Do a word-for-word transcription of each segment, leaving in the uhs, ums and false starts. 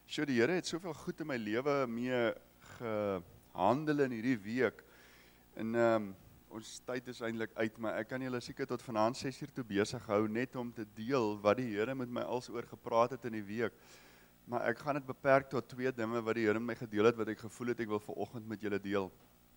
So, die Here het soveel goed in my lewe mee gehandel in hierdie week. En um, ons tyd is eintlik uit, maar ek kan julle seker tot vanaand ses uur toe besig hou, net om te deel wat die Here met my alsoor gepraat het in die week. Maar ek gaan dit beperk tot twee dinge wat die Here met my gedeel het, wat ek gevoel het ek wil vanoggend met julle deel.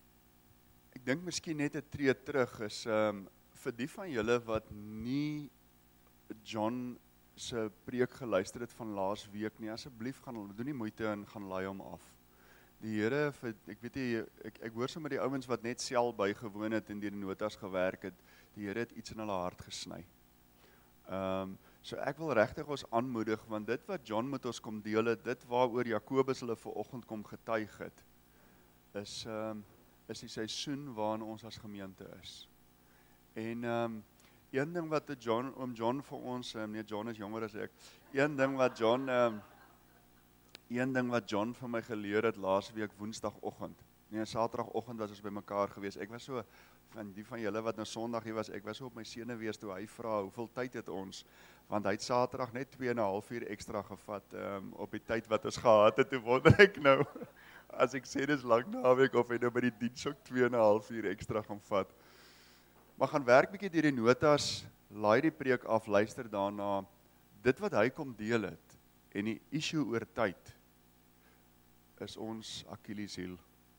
Ek dink miskien net 'n tree terug is, um, vir die van julle wat nie John se preek geluister het van laas week nie, asseblief gaan, doen nie moeite en gaan laai hom af. Die Here, vir, ek weet nie, ek, ek hoor sommer die ouens wat net sel bygewoon het en deur die notas gewerk het, die Here het iets in hulle hart gesny. Um, so ek wil regtig ons aanmoedig, want dit wat John met ons kom deel het, dit waaroor Jakobus hulle vanoggend kom getuig het, is, um, is die seisoen waarin ons as gemeente is. En um, een ding wat John, oom John vir ons, um, nee, John is jonger as ek, een ding wat John, um, een ding wat John vir my geleer het laas week woensdagoggend, nee, saterdagoggend was ons by mekaar gewees, ek was so, van die van julle wat nou Sondag hier was, ek was so op my senuwees toe hy vra, hoeveel tyd het ons, want hy het saterdag net twee en 'n half uur ekstra gevat, um, op die tyd wat ons gehad het, toe wonder ek nou, as ek sê dis lang naweek, of hy nou by die diens ook twee en 'n half uur ekstra gaan vat. Maar gaan werk bietjie deur die notas, laai die preek af, luister daarna, dit wat hy kom deel het, en die issue oor tyd, is ons Achilleshiel.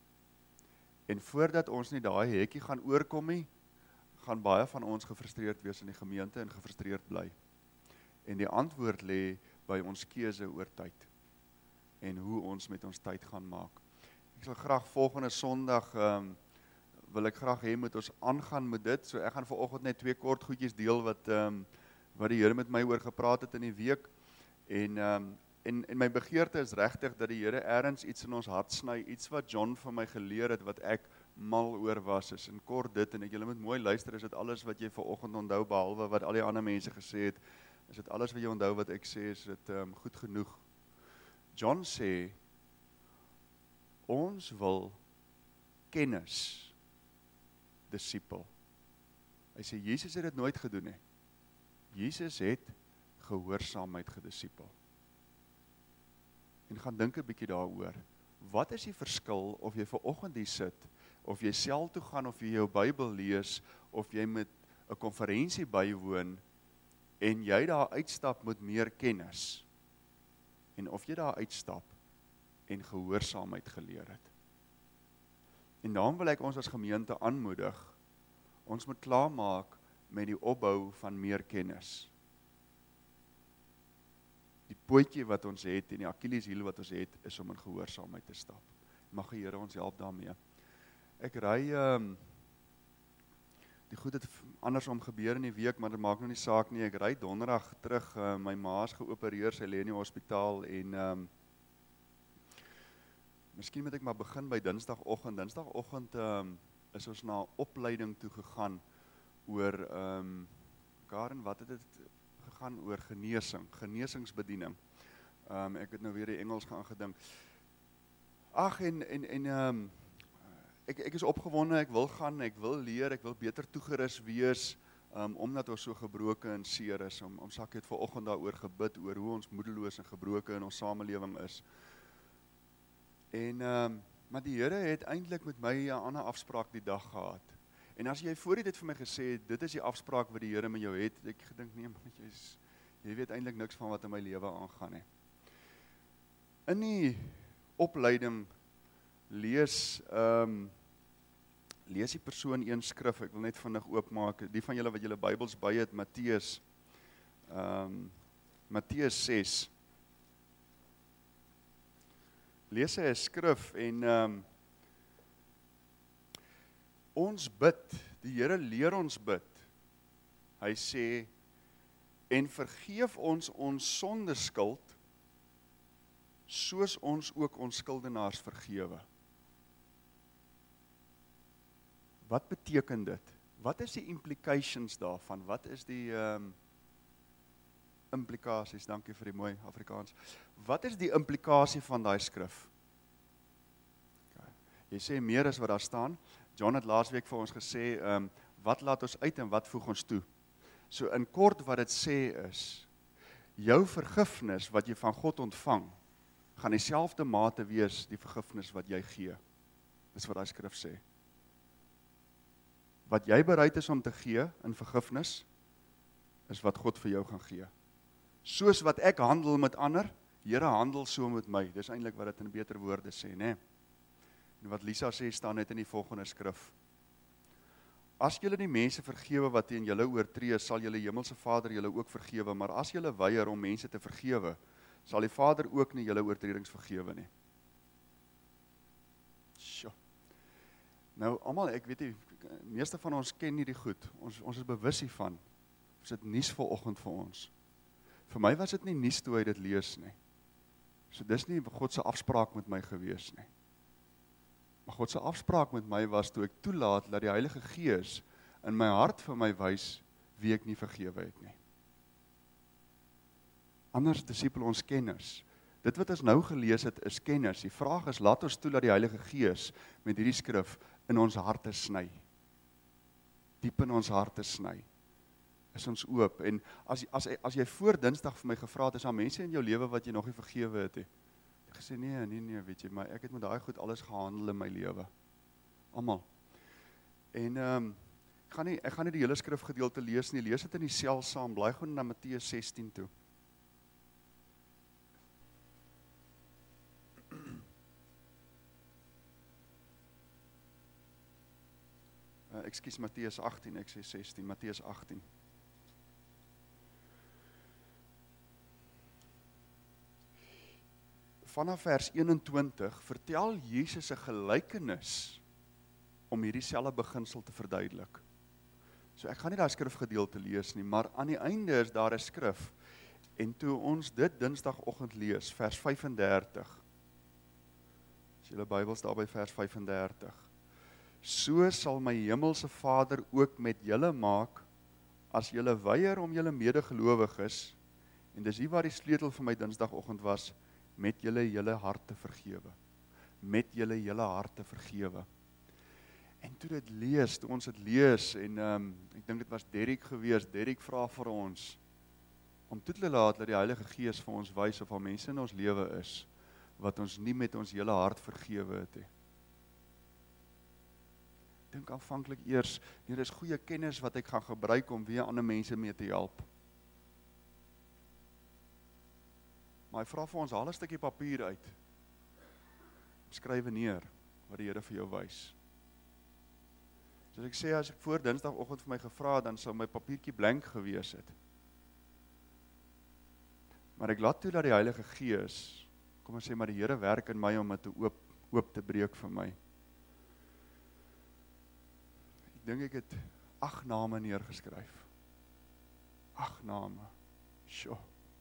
En voordat ons nie daai hekkie gaan oorkom nie, gaan baie van ons gefrustreerd wees in die gemeente en gefrustreerd bly. En die antwoord lê by ons keuse oor tyd, en hoe ons met ons tyd gaan maak. Ek sal graag volgende Sondag, um, wil ek graag hê moet ons aangaan met dit, so ek gaan vanoggend net twee kort goedjies deel wat, um, wat die Here met my oor gepraat het in die week, en, um, en, en my begeerte is regtig dat die Here ergens iets in ons hart sny, iets wat John van my geleer het, wat ek mal oor was, is in kort dit, en ek julle moet mooi luister, is dit alles wat jy vanoggend onthou, behalwe wat al die ander mense gesê het, is dit alles wat jy onthou wat ek sê, is dit um, goed genoeg. John sê, ons wil kennis disipel. Hy sê, Jesus het dit nooit gedoen nie. Jesus het gehoorsaamheid gedisipel. En gaan dink 'n bietjie daaroor. Wat is die verskil of jy vanoggend hier sit, of jy sel toe gaan, of jy jou Bybel lees, of jy met 'n konferensie bywoon, en jy daar uitstap met meer kennis, en of jy daar uitstap, en gehoorsaamheid geleer het. En daarom wil ek ons as gemeente aanmoedig, ons moet klaarmaak met die opbou van meer kennis. Die pootjie wat ons het, en die Achilleshiel wat ons het, is om in gehoorsaamheid te stap. Mag die Here ons help daarmee. Ek ry, um, die goed het andersom gebeur in die week, maar dit maak nou nie saak nie, ek ry donderdag terug, uh, my ma is geopereer, sy lê in die hospitaal, en um, miskien moet ek maar begin by dinsdagoggend. Dinsdagoggend um, is ons na opleiding toe gegaan oor, um, Karen, wat het dit gegaan oor genesing, genesingsbediening. Um, ek het nou weer die Engels gaan gedink. Ag, en, en, en um, ek, ek is opgewonde, ek wil gaan, ek wil leer, ek wil beter toegerus wees, um, omdat ons so gebroken en seer is. Om, om sak het vanoggend daaroor gebid, oor hoe ons moedeloos en gebroken in ons samelewing is. En, um, maar die Here het eintlik met my 'n ander afspraak die dag gehad. En as jy voor dit vir my gesê het, dit is die afspraak wat die Here met jou het, ek gedink, nee, man, jy, is, jy weet eintlik niks van wat in my lewe aangaan nie. In die opleiding lees, um, lees die persoon een skrif, ek wil net vinnig oopmaak, die van julle wat julle Bybels by het, Matteus, um, Matteus ses, lees hy 'n skrif, en um, ons bid, die Here leer ons bid, hy sê, en vergeef ons ons sondeskuld, soos ons ook ons skuldenaars vergewe. Wat beteken dit? Wat is die implications daarvan? Wat is die um, implikasies? Dankie vir die mooi Afrikaans. Wat is die implikasie van daai skrif? Okay. Jy sê meer as wat daar staan. John het laasweek vir ons gesê, um, wat laat ons uit en wat voeg ons toe? So in kort wat dit sê is, jou vergifnis wat jy van God ontvang, gaan dieselfde mate wees die vergifnis wat jy gee. Dis wat die skrif sê. Wat jy bereid is om te gee in vergifnis, is wat God vir jou gaan gee. Soos wat ek handel met ander, Here handel so met my. Dis eintlik wat dit in beter woorde sê, né? En wat Lisa sê, staan net in die volgende skrif. As julle die mense vergewe wat teen julle oortree, sal julle hemelse Vader julle ook vergewe, maar as julle weier om mense te vergewe, sal die Vader ook nie julle oortredings vergewe nie. Sjoe. Nou, almal, ek weet nie, meeste van ons ken nie die goed. Ons ons is bewus hiervan. Ons het nuus vanoggend vir ons. Vir my was dit nie nuus toe hy dit lees nie. So dis nie God se afspraak met my gewees nie. Maar God se afspraak met my was toe ek toelaat dat die Heilige Gees in my hart vir my wys wie ek nie vergewe het nie. Anders disipel ons kenners. Dit wat ons nou gelees het is kenners. Die vraag is, laat ons toe dat die Heilige Gees met hierdie skrif in ons harte sny. Diep in ons harte sny. Is ons oop. En as, as, as jy voor Dinsdag vir my gevra het, is daar mense in jou lewe wat jy nog nie vergewe het, he. Ek gesê, nee, nee, nee, weet jy, maar ek het met daai goed alles gehandel in my lewe. Almal. En, um, ek, gaan nie, ek gaan nie die hele skrifgedeelte lees nie, lees dit in die sel saam, blaai gewoon na Matteus sestien toe. Uh, ekskuus, Matteus agtien, ek sê sestien, Matteus agtien. Vanaf vers eenentwintig vertel Jesus 'n gelykenis om hierdie selfe beginsel te verduidelik. So ek gaan nie daai skrifgedeelte lees nie, maar aan die einde is daar 'n skrif. En toe ons dit Dinsdagoggend lees, vers vyf en dertig. As julle Bybels daar by vers vyf en dertig. So sal my hemelse Vader ook met julle maak as julle weier om julle medegelowiges, en dis hier waar die sleutel vir my Dinsdagoggend was, met julle hele harte vergewe. Met julle hele harte vergewe. En toe dit lees, toe ons dit lees, en um, ek dink dit was Derek gewees, Derek vra vir ons, om toe te laat dat die Heilige Gees vir ons wys of al mense in ons lewe is, wat ons nie met ons hele hart vergewe het he. Dink aanvanklik eers, hier is goeie kennis wat ek gaan gebruik om weer ander mense mee te help. Maar hy vra vir ons, haal 'n stukkie papier uit. Skryf neer wat die Here vir jou wys. Soos ek sê, as ek voor Dinsdagoggend vir my gevra het, dan sou my papiertjie blank gewees het. Maar ek laat toe dat die Heilige Gees, kom ons sê, maar die Here werk in my om dit te oop, oop te breek vir my. Ek dink ek het agt name neergeskryf. Agt name. Sjoe.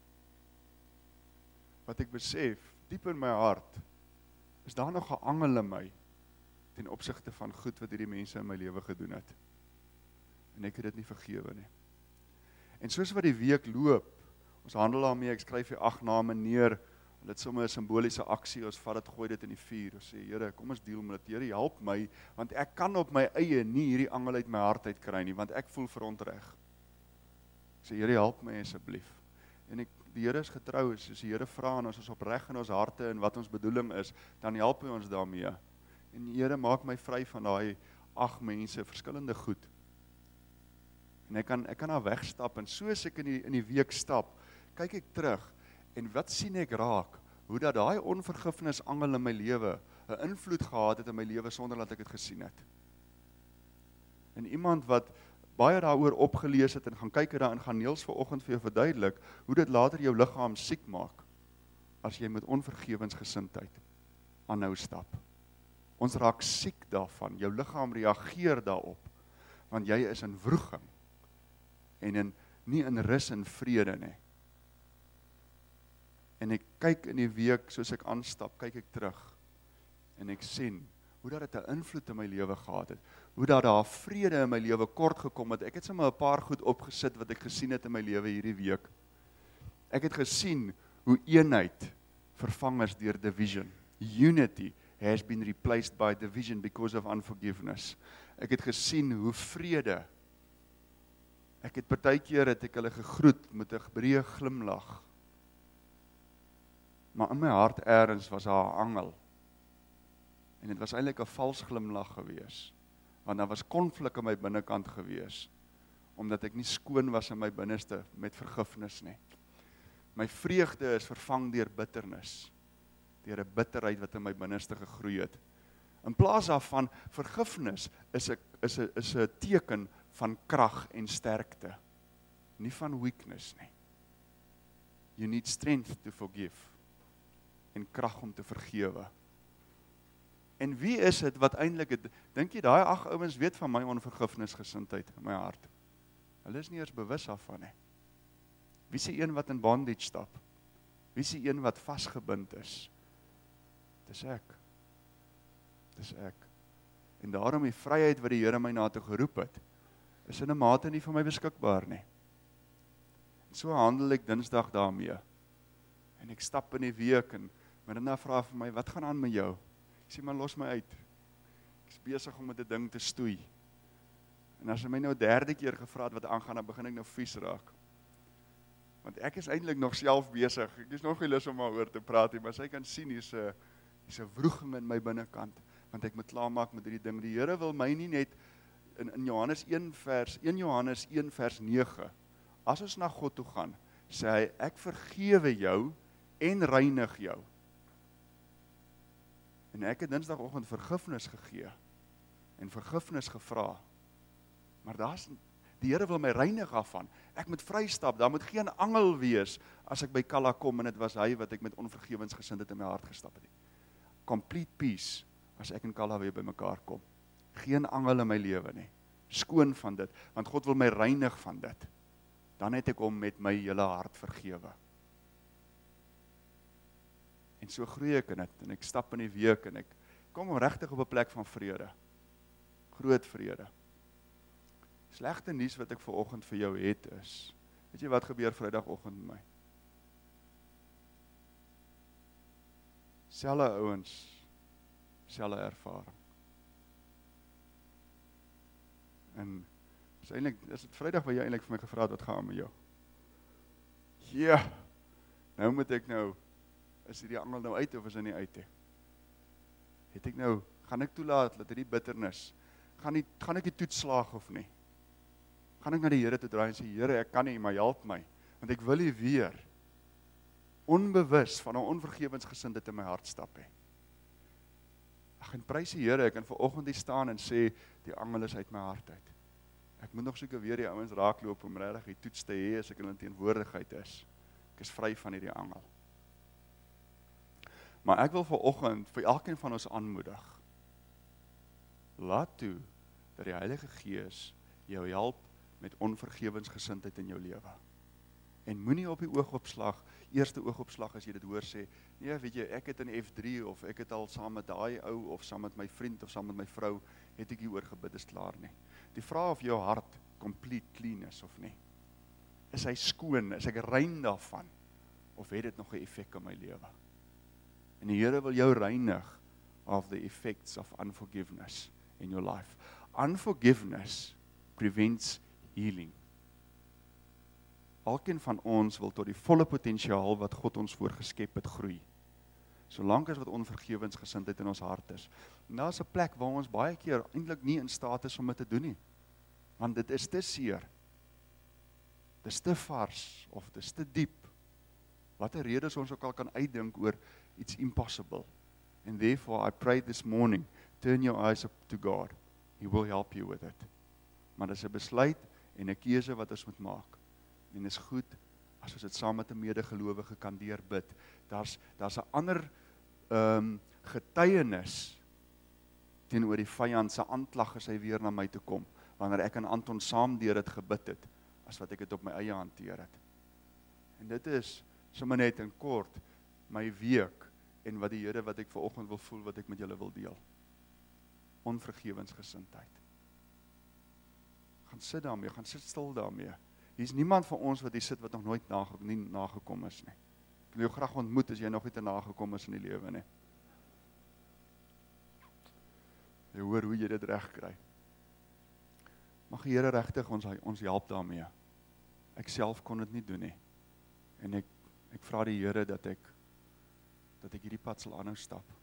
Wat ek besef, diep in my hart, is daar nog 'n angel in my, ten opsigte van goed wat hierdie mense in my lewe gedoen het. En ek het dit nie vergewe nie. En soos wat die week loop, ons handel daarmee, ek skryf hier agt name neer, en dit is sommer 'n simboliese aksie, ons vat dit, gooi dit in die vuur, ons sê, Here, kom ons deel met dit, Here, help my, want ek kan op my eie nie hierdie angel uit my hart uit kry nie, want ek voel verontreg. Ek sê, Here, help my asseblief. En ek, die Here is getrou, as die Here vra en ons is opreg in ons harte en wat ons bedoeling is, dan help hy ons daarmee. En die Here maak my vry van daai agt mense, verskillende goed. En ek kan, ek kan daar wegstap, en soos ek in die, in die week stap, kyk ek terug, en wat sien ek raak? Hoe dat daai onvergifnis angel in my lewe 'n invloed gehad het in my lewe sonder dat ek dit gesien het. En iemand wat baie daaroor opgelees het en gaan kyk daarin, gaan Niels vanoggend vir jou verduidelik hoe dit later jou liggaam siek maak as jy met onvergewensgesindheid aanhou stap. Ons raak siek daarvan, jou liggaam reageer daarop, want jy is in wroging en in, nie in rus en vrede nie. En ek kyk in die week, soos ek aanstap, kyk ek terug en ek sien hoe dat dit 'n invloed in my lewe gehad het, hoe dat daar vrede in my lewe kort gekom het. Ek het sommer 'n paar goed opgesit wat ek gesien het in my lewe hierdie week. Ek het gesien hoe eenheid vervang is deur division. Unity has been replaced by division because of unforgiveness. Ek het gesien hoe vrede, ek het partykeer het ek hulle gegroet met 'n breë glimlag. maar in my hart ergens was daar 'n angel. En dit was eintlik 'n vals glimlag gewees, want daar was konflik in my binnekant gewees, omdat ek nie skoon was in my binneste met vergifnis nie. My vreugde is vervang deur bitternis, deur 'n bitterheid wat in my binneste gegroei het. In plaas daarvan, vergifnis is 'n is 'n is 'n teken van krag en sterkte, nie van weakness nie. You need strength to forgive, en krag om te vergewe. En wie is dit wat eintlik het, dink jy daai ag ouens weet van my onvergifnisgesindheid in my hart? Hulle is nie eers bewus daarvan nie. Wie is die een wat in bondage stap? Wie is die een wat vasgebind is? Dis ek. Dis ek. En daarom die vryheid wat die Here my na toe geroep het, is in 'n mate nie vir my beskikbaar nie. En so handel ek Dinsdag daarmee. En ek stap in die week en Miranda vra vir my, wat gaan aan met jou? Ek sê, maar los my uit. Ek is besig om met 'n ding te stoei. En as hy my nou derde keer gevra het wat aangaan, dan begin ek nou vies raak. Want ek is eintlik nog self besig. Ek is nog nie lus om daaroor te praat nie, maar sy kan sien hier's 'n hier's 'n wroging in my binnekant, want ek moet klaarmaak met hierdie ding. Die Here wil my nie net in in Johannes een vers een Johannes een vers nege. As ons na God toe gaan, sê hy, ek vergewe jou en reinig jou. En ek het Dinsdagoggend vergifnis gegee en vergifnis gevra. Maar daar's die Here wil my reinig af van. Ek moet vrystap, daar moet geen angel wees as ek by Kalla kom en dit was hy wat ek met onvergewensgesindheid in my hart gestap het. Complete peace as ek en Kalla weer by mekaar kom. Geen angel in my lewe nie. Skoon van dit, want God wil my reinig van dit. Dan het ek hom met my hele hart vergewe. En so groei ek in dit, en ek stap in die week, en ek kom regtig op 'n plek van vrede. Groot vrede. Slegte nuus wat ek vanoggend vir jou het is, weet jy wat gebeur Vrydagoggend met my? Selfe ouens, selfe ervaring. En is eintlik, is dit Vrydag waar jy eintlik vir my gevra het, wat gaan aan met jou? Ja, nou moet ek nou, is die angel nou uit of is hy nie uit he? Het ek nou, gaan ek toelaat, dat hierdie bitternis, gaan, die, gaan ek die toets slaag of nie? Gaan ek na die Here toe draai en sê, Here, ek kan nie, maar help my, want ek wil nie weer, onbewus van 'n onvergewensgesindheid in my hart stap he. Ag, en prys die Here, ek kan vanoggend hier staan en sê, die angel is uit my hart uit. Ek moet nog seker weer die ouens raakloop om regtig die toets te hê as ek in hulle teenwoordigheid is. Ek is vry van hierdie angel. Maar ek wil vanoggend vir elkeen van ons aanmoedig. Laat toe dat die Heilige Gees jou help met onvergewensgesindheid in jou lewe. En moenie op die oogopslag, eerste oogopslag as jy dit hoor sê, nee, weet jy, ek het in F drie of ek het al saam met daai ou of saam met my vriend of saam met my vrou, het ek hieroor gebid, is klaar nie. Die vraag of jou hart complete clean is of nie. Is hy skoon, is ek rein daarvan, of het dit nog 'n effek in my lewe? En die Here wil jou reinig of the effects of unforgiveness in your life. Unforgiveness prevents healing. Elkeen van ons wil tot die volle potensiaal wat God ons voorgeskep het groei. Solank as wat onvergewensgesindheid in ons hart is. En daar is 'n plek waar ons baie keer eintlik nie in staat is om dit te doen nie. Want dit is te seer. Dit is te vars of dit is te diep. Watter redes ons ook al kan uitdink oor it's impossible. And therefore I pray this morning, turn your eyes up to God. He will help you with it. Maar dit is 'n besluit en 'n keuse wat ons moet maak. En is goed as ons dit saam met 'n medegelowige kan deurbid. Daar's daar's 'n ander ehm um, getuienis teenoor die vyand se aanklag as hy weer na my toe kom, wanneer ek en Anton saam deur dit gebid het, as wat ek dit op my eie hanteer het. En dit is sommer net in kort my week en wat die Here wat ek vanoggend wil voel wat ek met julle wil deel. Onvergewensgesindheid. Gaan sit daarmee, gaan sit stil daarmee. Hier is niemand van ons wat hier sit wat nog nooit nage, nie nagekom is nie. Ek wil jou graag ontmoet as jy nog nie te nagekom is in die lewe nie. Jy hoor hoe jy dit reg kry. Mag die Here regtig ons ons help daarmee. Ek self kon dit nie doen nie. En ek ek vra die Here dat ek dat ek hierdie pad sal aanhou stap.